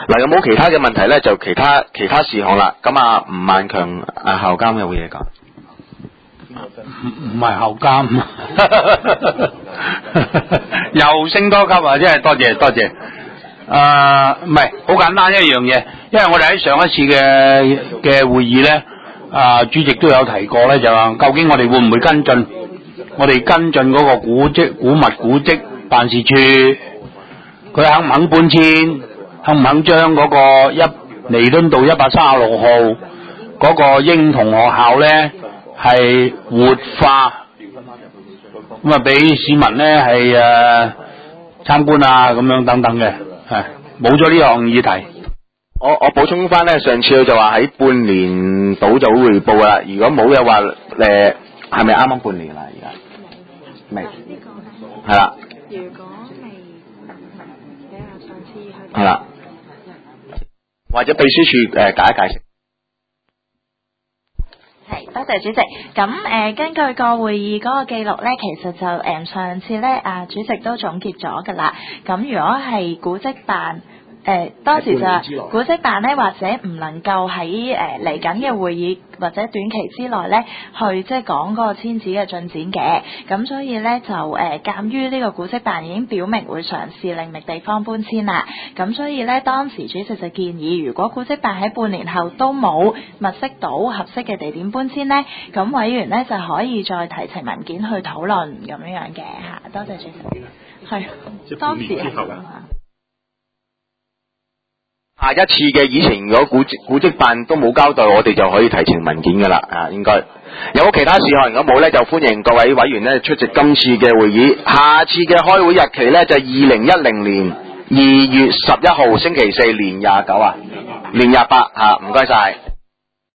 嗱，有冇其他嘅問題咧？就其他事項啦。咁啊，吳萬強校監有冇嘢講？ 唔係校監，又升多級啊！真係多謝。唔係好簡單一樣嘢，因為我哋喺上一次嘅會議咧，主席都有提過咧，就話究竟我哋會唔會跟進？我哋跟進嗰個古物古蹟辦事處，佢肯唔肯搬遷？肯唔肯將嗰個彌敦道136號嗰個英童學校咧係活化，咁啊俾市民咧係參觀啊咁樣等等嘅，係冇咗呢項議題。 我補充翻咧，上次佢就話喺半年到就會匯報啦。如果冇嘅話，係咪啱啱半年啦？而家未係啦。 如果未比較上次去係啦，或者秘書處解一解釋。 係，多謝主席。咁根據個會議嗰個記錄咧，其實就上次咧主席都總結咗㗎啦。咁如果係古蹟辦。當時就古蹟辦咧，或者唔能夠喺嚟緊嘅會議或者短期之內咧，去即係講嗰個遷址嘅進展嘅。咁所以咧就鑑於呢個古蹟辦已經表明會嘗試另覓地方搬遷啦。咁所以咧當時主席就建議，如果古蹟辦喺半年後都冇物色到合適嘅地點搬遷咧，咁委員咧就可以再提呈文件去討論咁樣嘅嚇。多謝主席。係當時係咁啊。 下一次嘅議程，如果古蹟辦都冇交代，我哋就可以提呈文件噶啦，應該有冇其他事項？如果冇咧，就歡迎各位委員咧出席今次嘅會議。下次嘅開會日期咧就2010年2月11號星期四，年29啊，年28唔該晒。